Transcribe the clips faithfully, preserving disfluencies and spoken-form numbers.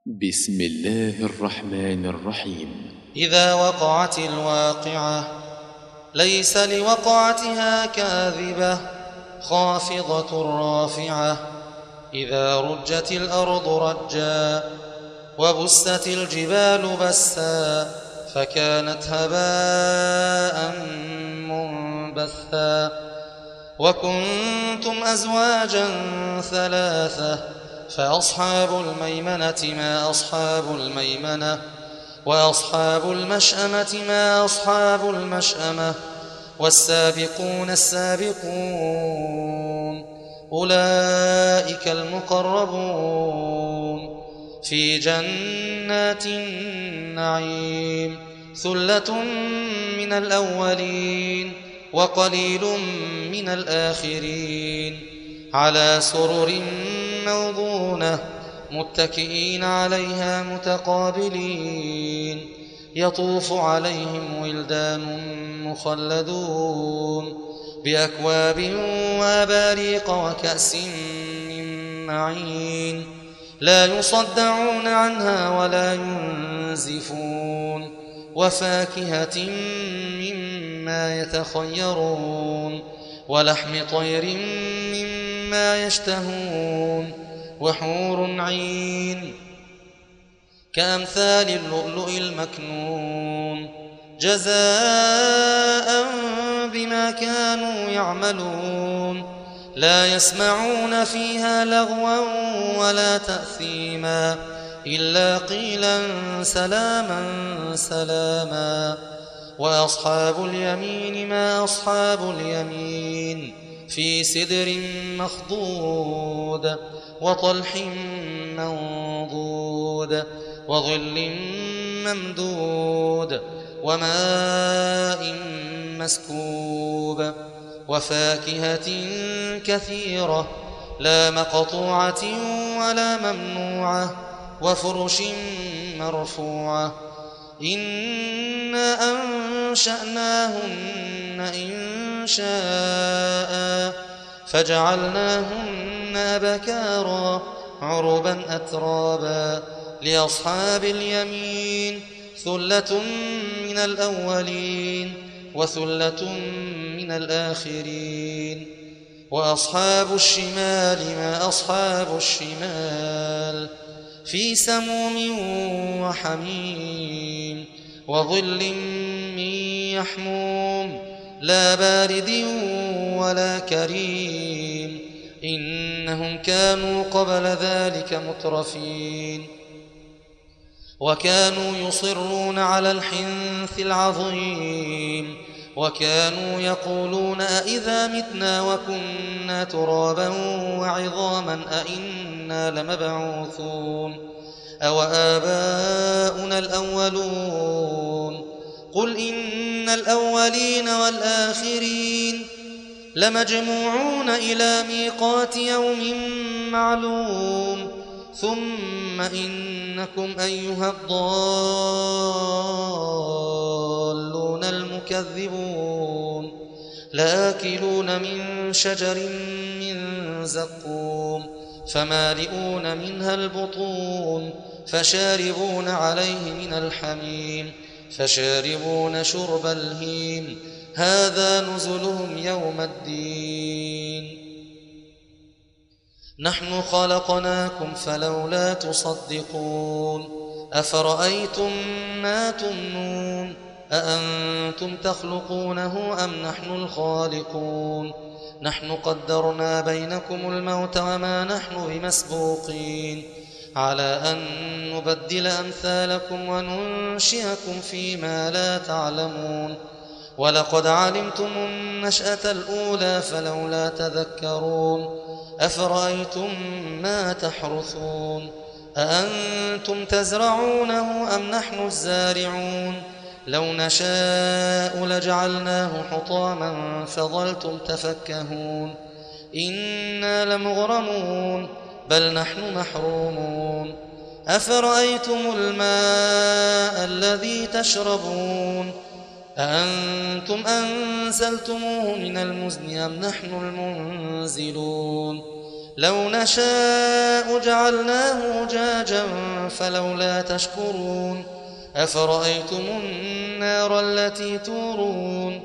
بسم الله الرحمن الرحيم. إذا وقعت الواقعة ليس لوقعتها كاذبة خافضة رافعة إذا رجت الأرض رجا وبست الجبال بسا فكانت هباء منبثا وكنتم أزواجا ثلاثة فأصحاب الميمنة ما أصحاب الميمنة وأصحاب المشأمة ما أصحاب المشأمة والسابقون السابقون أولئك المقربون في جنات النعيم ثلة من الأولين وقليل من الآخرين على سرر موضونة متكئين عليها متقابلين يطوف عليهم ولدان مخلدون بأكواب وأباريق وكأس من معين لا يصدعون عنها ولا ينزفون وفاكهة مما يتخيرون ولحم طير مما يشتهون وحور عين كأمثال اللؤلؤ المكنون جزاء بما كانوا يعملون لا يسمعون فيها لغوا ولا تأثيما إلا قيلا سلاما سلاما وأصحاب اليمين ما أصحاب اليمين في سدر مخضود وطلح منضود وظل ممدود وماء مسكوب وفاكهة كثيرة لا مقطوعة ولا ممنوعة وفرش مرفوعة إنا أنشأناهن إنشاء فجعلناهن أبكارا عربا أترابا لأصحاب اليمين ثلة من الأولين وثلة من الآخرين وأصحاب الشمال ما أصحاب الشمال في سموم وحميم وظل من يحموم لا بارد ولا كريم إنهم كانوا قبل ذلك مترفين وكانوا يصرون على الحنث العظيم وكانوا يقولون أئذا متنا وكنا ترابا وعظاما أئنا لمبعوثون أو آباؤنا الأولون قل إن الأولين والآخرين لمجموعون إلى ميقات يوم معلوم ثم إنكم أيها الضالون المكذبون لآكلون من شجر من زقوم فمالئون منها البطون فشاربون عليه من الحميم فشاربون شرب الهيم هذا نزلهم يوم الدين نحن خلقناكم فلولا تصدقون أفرأيتم ما تمنون أأنتم تخلقونه أم نحن الخالقون نحن قدرنا بينكم الموت وما نحن بمسبوقين على أن نبدل أمثالكم وننشئكم فيما لا تعلمون ولقد علمتم النشأة الأولى فلولا تذكرون أفرأيتم ما تحرثون أأنتم تزرعونه أم نحن الزارعون لو نشاء لجعلناه حطاما فظلتم تفكهون إنا لمغرمون بل نحن محرومون أفرأيتم الماء الذي تشربون أأنتم أنزلتموه من المزن أم نحن المنزلون لو نشاء جعلناه أجاجا فلولا تشكرون أفرأيتم النار التي تورون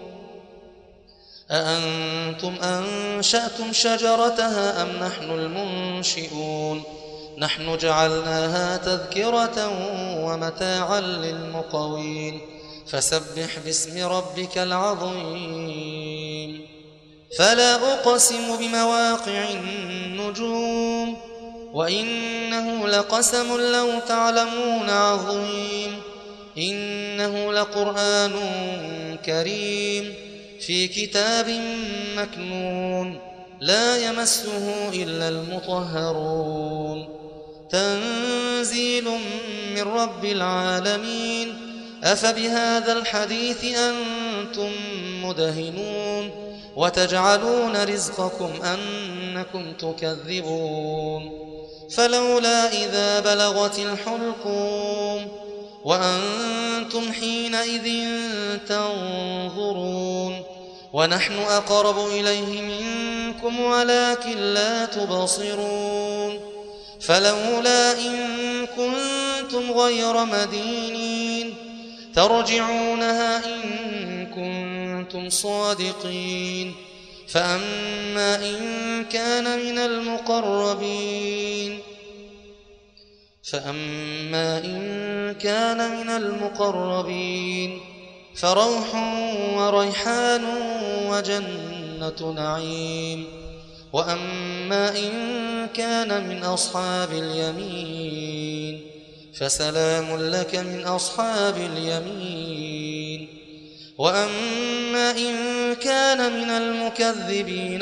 أأنتم أنشأتم شجرتها أم نحن المنشئون نحن جعلناها تذكرة ومتاعا للمقوين فسبح باسم ربك العظيم فلا أقسم بمواقع النجوم وإنه لقسم لو تعلمون عظيم إنه لقرآن كريم في كتاب مكنون لا يمسه إلا المطهرون تنزيل من رب العالمين أفبهذا الحديث أنتم مدهنون وتجعلون رزقكم أنكم تكذبون فلولا إذا بلغت الحلقوم وأنتم حينئذ تنظرون ونحن أقرب إليه منكم ولكن لا تبصرون فلولا إن كنتم غير مدينين ترجعونها إن كنتم صادقين فأما إن كان من المقربين فأما إن كان من المقربين فروح وريحان وجنة نعيم وأما إن كان من أصحاب اليمين فسلام لك من أصحاب اليمين وأما إن كان من المكذبين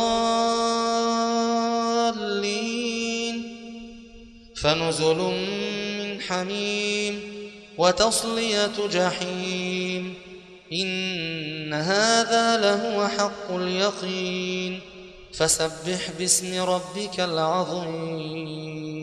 الضالين فنزل من حميم وتصلية جحيم إن هذا لهو حق اليقين فسبح باسم ربك العظيم